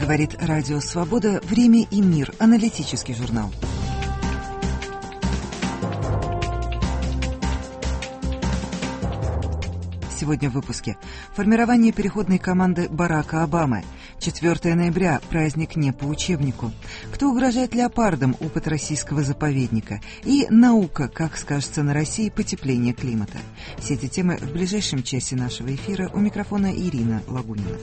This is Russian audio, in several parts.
Говорит Радио Свобода. Время и мир. Аналитический журнал. Сегодня в выпуске. Формирование переходной команды Барака Обамы. 4 ноября. Праздник не по учебнику. Кто угрожает леопардам? Опыт российского заповедника. И наука. Как скажется на России потепление климата. Все эти темы в ближайшем часе нашего эфира. У микрофона Ирина Лагунина.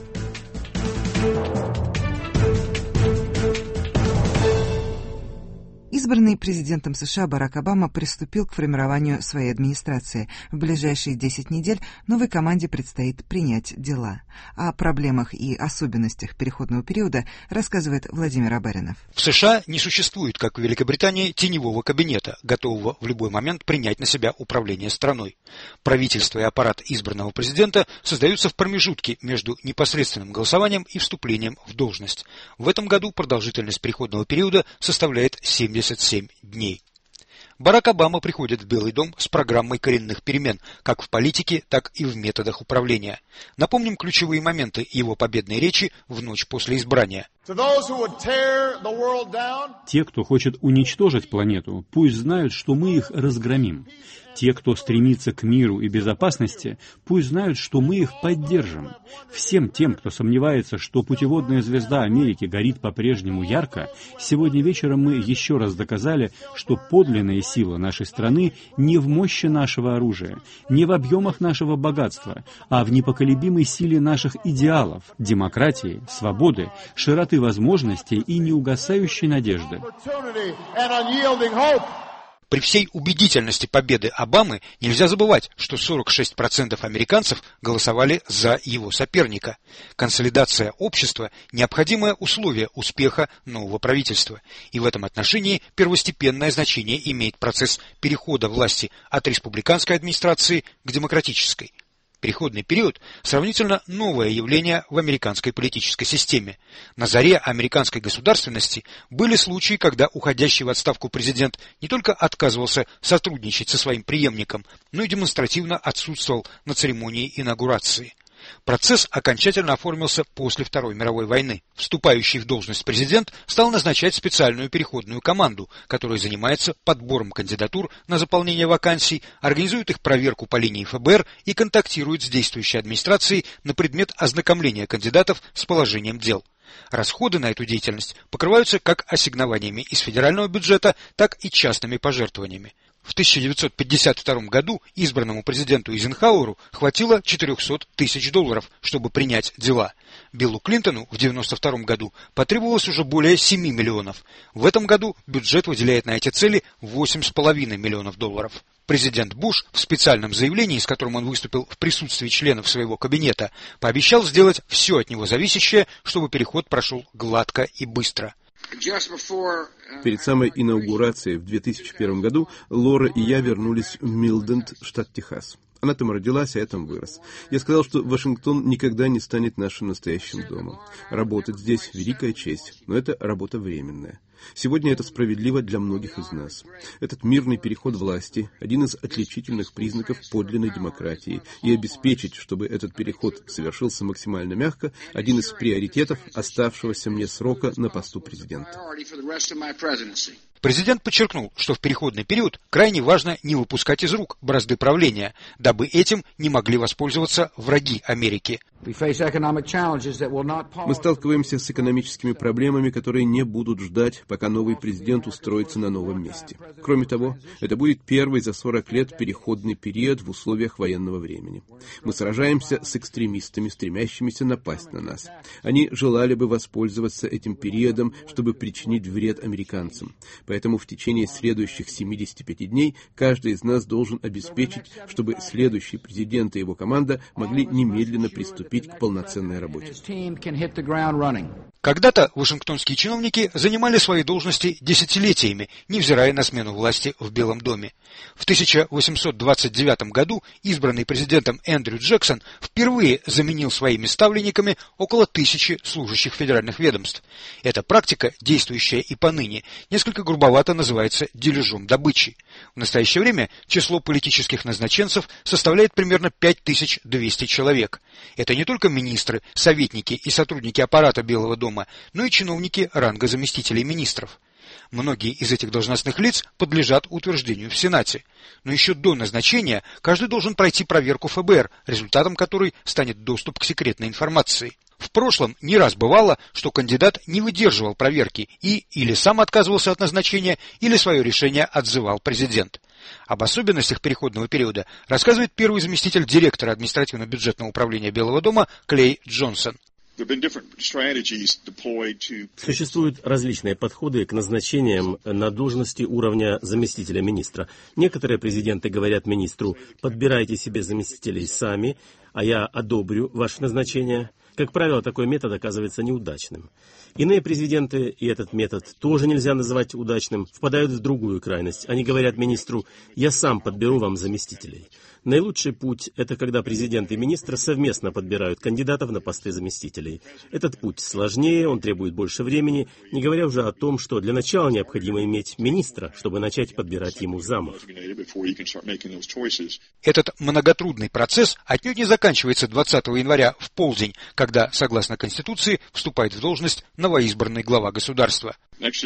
Избранный президентом США Барак Обама приступил к формированию своей администрации. В ближайшие 10 недель новой команде предстоит принять дела. О проблемах и особенностях переходного периода рассказывает Владимир Абаринов. В США не существует, как в Великобритании, теневого кабинета, готового в любой момент принять на себя управление страной. Правительство и аппарат избранного президента создаются в промежутке между непосредственным голосованием и вступлением в должность. В этом году продолжительность переходного периода составляет 77 дней. Барак Обама приходит в Белый дом с программой коренных перемен, как в политике, так и в методах управления. Напомним ключевые моменты его победной речи в ночь после избрания. Те, кто хочет уничтожить планету, пусть знают, что мы их разгромим. Те, кто стремится к миру и безопасности, пусть знают, что мы их поддержим. Всем тем, кто сомневается, что путеводная звезда Америки горит по-прежнему ярко, сегодня вечером мы еще раз доказали, что подлинная сила нашей страны не в мощи нашего оружия, не в объемах нашего богатства, а в непоколебимой силе наших идеалов, демократии, свободы, широты возможностей и неугасающей надежды. При всей убедительности победы Обамы нельзя забывать, что 46% американцев голосовали за его соперника. Консолидация общества – необходимое условие успеха нового правительства. И в этом отношении первостепенное значение имеет процесс перехода власти от республиканской администрации к демократической. Переходный период – сравнительно новое явление в американской политической системе. На заре американской государственности были случаи, когда уходящий в отставку президент не только отказывался сотрудничать со своим преемником, но и демонстративно отсутствовал на церемонии инаугурации. Процесс окончательно оформился после Второй мировой войны. Вступающий в должность президент стал назначать специальную переходную команду, которая занимается подбором кандидатур на заполнение вакансий, организует их проверку по линии ФБР и контактирует с действующей администрацией на предмет ознакомления кандидатов с положением дел. Расходы на эту деятельность покрываются как ассигнованиями из федерального бюджета, так и частными пожертвованиями. В 1952 году избранному президенту Эйзенхауэру хватило $400 тысяч, чтобы принять дела. Биллу Клинтону в 1992 году потребовалось уже более 7 миллионов. В этом году бюджет выделяет на эти цели $8,5 миллионов. Президент Буш в специальном заявлении, с которым он выступил в присутствии членов своего кабинета, пообещал сделать все от него зависящее, чтобы переход прошел гладко и быстро. Перед самой инаугурацией в 2001 году Лора и я вернулись в Милденд, штат Техас. Она там родилась, а я там вырос. Я сказал, что Вашингтон никогда не станет нашим настоящим домом. Работать здесь – великая честь, но это работа временная. Сегодня это справедливо для многих из нас. Этот мирный переход власти – один из отличительных признаков подлинной демократии. И обеспечить, чтобы этот переход совершился максимально мягко – один из приоритетов оставшегося мне срока на посту президента. Президент подчеркнул, что в переходный период крайне важно не выпускать из рук бразды правления, дабы этим не могли воспользоваться враги Америки. Мы сталкиваемся с экономическими проблемами, которые не будут ждать, пока новый президент устроится на новом месте. Кроме того, это будет первый за 40 лет переходный период в условиях военного времени. Мы сражаемся с экстремистами, стремящимися напасть на нас. Они желали бы воспользоваться этим периодом, чтобы причинить вред американцам. Поэтому в течение следующих 75 дней каждый из нас должен обеспечить, чтобы следующий президент и его команда могли немедленно приступить к полноценной работе. Когда-то вашингтонские чиновники занимали свои должности десятилетиями, невзирая на смену власти в Белом доме. В 1829 году избранный президентом Эндрю Джексон впервые заменил своими ставленниками около 1000 служащих федеральных ведомств. Эта практика, действующая и поныне, несколько грубовато называется дележом добычи. В настоящее время число политических назначенцев составляет примерно 5200 человек. Это не только министры, советники и сотрудники аппарата Белого дома, дома, но и чиновники ранга заместителей министров. Многие из этих должностных лиц подлежат утверждению в Сенате. Но еще до назначения каждый должен пройти проверку ФБР, результатом которой станет доступ к секретной информации. В прошлом не раз бывало, что кандидат не выдерживал проверки и или сам отказывался от назначения, или свое решение отзывал президент. Об особенностях переходного периода рассказывает первый заместитель директора административно-бюджетного управления Белого дома Клей Джонсон. Существуют различные подходы к назначениям на должности уровня заместителя министра. Некоторые президенты говорят министру: подбирайте себе заместителей сами, а я одобрю ваше назначение. Как правило, такой метод оказывается неудачным. Иные президенты, и этот метод тоже нельзя называть удачным, впадают в другую крайность. Они говорят министру: я сам подберу вам заместителей. Наилучший путь – это когда президент и министр совместно подбирают кандидатов на посты заместителей. Этот путь сложнее, он требует больше времени, не говоря уже о том, что для начала необходимо иметь министра, чтобы начать подбирать ему замов. Этот многотрудный процесс отнюдь не заканчивается 20 января в полдень, когда, согласно Конституции, вступает в должность новоизбранный глава государства.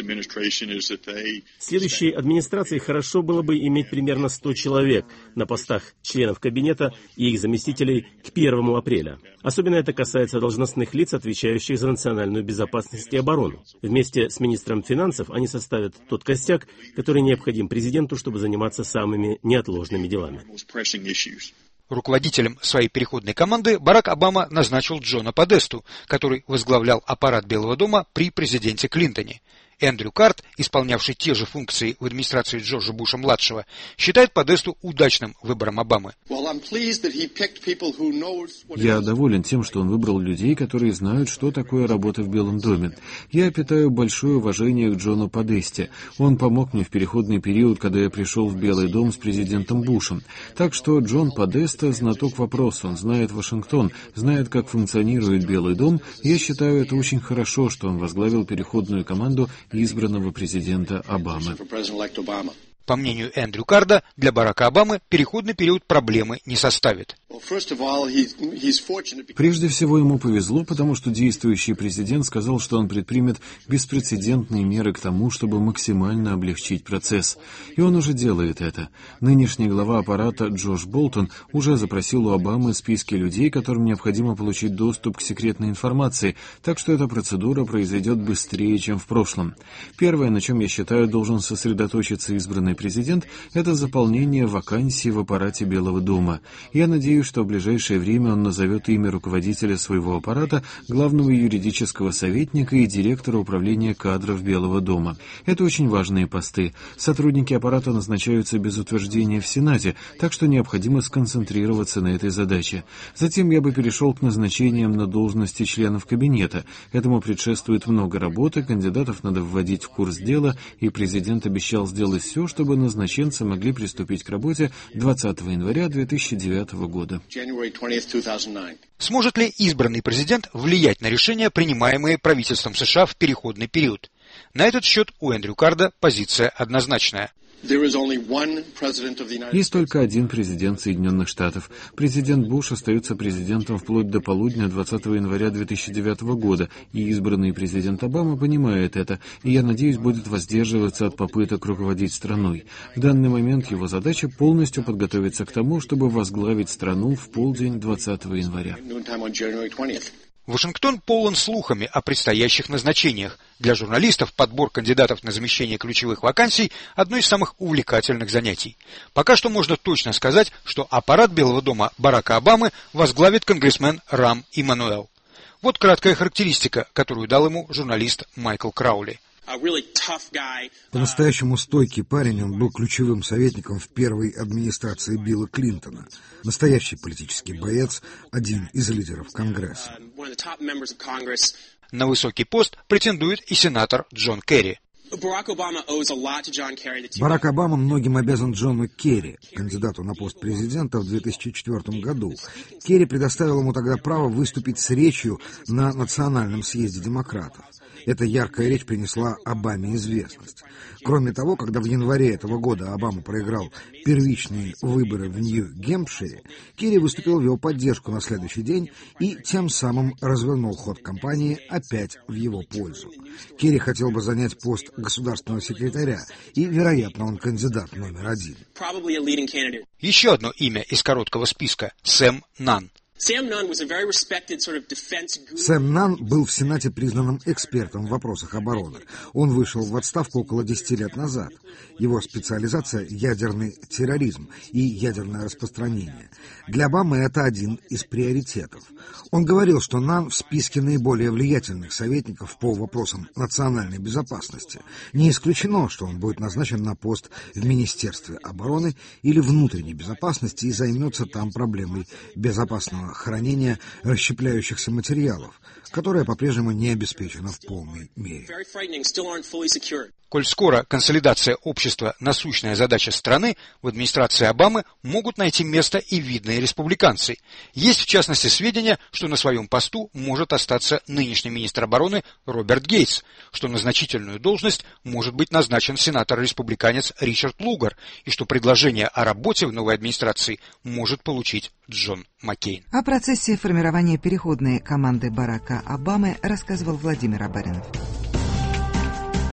Следующей администрации хорошо было бы иметь примерно 100 человек на постах членов кабинета и их заместителей к 1 апреля. Особенно это касается должностных лиц, отвечающих за национальную безопасность и оборону. Вместе с министром финансов они составят тот костяк, который необходим президенту, чтобы заниматься самыми неотложными делами. Руководителем своей переходной команды Барак Обама назначил Джона Подесту, который возглавлял аппарат Белого дома при президенте Клинтоне. Эндрю Карт, исполнявший те же функции в администрации Джорджа Буша-младшего, считает Подесту удачным выбором Обамы. Я доволен тем, что он выбрал людей, которые знают, что такое работа в Белом доме. Я питаю большое уважение к Джону Подесте. Он помог мне в переходный период, когда я пришел в Белый дом с президентом Бушем. Так что Джон Подеста знаток вопроса, он знает Вашингтон, знает, как функционирует Белый дом. Я считаю, это очень хорошо, что он возглавил переходную команду избранного президента Обамы. По мнению Эндрю Карда, для Барака Обамы переходный период проблемы не составит. Прежде всего, ему повезло, потому что действующий президент сказал, что он предпримет беспрецедентные меры к тому, чтобы максимально облегчить процесс. И он уже делает это. Нынешний глава аппарата Джош Болтон уже запросил у Обамы списки людей, которым необходимо получить доступ к секретной информации, так что эта процедура произойдет быстрее, чем в прошлом. Первое, на чем, я считаю, должен сосредоточиться избранный президент, это заполнение вакансий в аппарате Белого дома. Я надеюсь, что в ближайшее время он назовет имя руководителя своего аппарата, главного юридического советника и директора управления кадров Белого дома. Это очень важные посты. Сотрудники аппарата назначаются без утверждения в Сенате, так что необходимо сконцентрироваться на этой задаче. Затем я бы перешел к назначениям на должности членов кабинета. Этому предшествует много работы, кандидатов надо вводить в курс дела, и президент обещал сделать все, чтобы назначенцы могли приступить к работе 20 января 2009 года. Сможет ли избранный президент влиять на решения, принимаемые правительством США в переходный период? На этот счет у Эндрю Карда позиция однозначная. Есть только один президент Соединенных Штатов. Президент Буш остается президентом вплоть до полудня 20 января 2009 года, и избранный президент Обама понимает это, и, я надеюсь, будет воздерживаться от попыток руководить страной. В данный момент его задача полностью подготовиться к тому, чтобы возглавить страну в полдень 20 января. Вашингтон полон слухами о предстоящих назначениях. Для журналистов подбор кандидатов на замещение ключевых вакансий – одно из самых увлекательных занятий. Пока что можно точно сказать, что аппарат Белого дома Барака Обамы возглавит конгрессмен Рам Эммануэл. Вот краткая характеристика, которую дал ему журналист Майкл Краули. По-настоящему стойкий парень, он был ключевым советником в первой администрации Билла Клинтона. Настоящий политический боец, один из лидеров Конгресса. На высокий пост претендует и сенатор Джон Керри. Барак Обама многим обязан Джону Керри, кандидату на пост президента в 2004 году. Керри предоставил ему тогда право выступить с речью на Национальном съезде демократов. Эта яркая речь принесла Обаме известность. Кроме того, когда в январе этого года Обама проиграл первичные выборы в Нью-Гэмпшире, Керри выступил в его поддержку на следующий день и тем самым развернул ход кампании опять в его пользу. Керри хотел бы занять пост государственного секретаря, и, вероятно, он кандидат номер 1. Еще одно имя из короткого списка – Сэм Нанн. Сэм Нанн был в Сенате признанным экспертом в вопросах обороны. Он вышел в отставку около 10 лет назад. Его специализация – ядерный терроризм и ядерное распространение. Для Обамы это один из приоритетов. Он говорил, что Нанн в списке наиболее влиятельных советников по вопросам национальной безопасности. Не исключено, что он будет назначен на пост в Министерстве обороны или внутренней безопасности и займется там проблемой безопасного хранения расщепляющихся материалов, которая по-прежнему не обеспечена в полной мере. Коль скоро консолидация общества – насущная задача страны, в администрации Обамы могут найти место и видные республиканцы. Есть, в частности, сведения, что на своем посту может остаться нынешний министр обороны Роберт Гейтс, что на значительную должность может быть назначен сенатор-республиканец Ричард Лугар, и что предложение о работе в новой администрации может получить Джон Маккейн. О процессе формирования переходной команды Барака Обамы рассказывал Владимир Абаринов.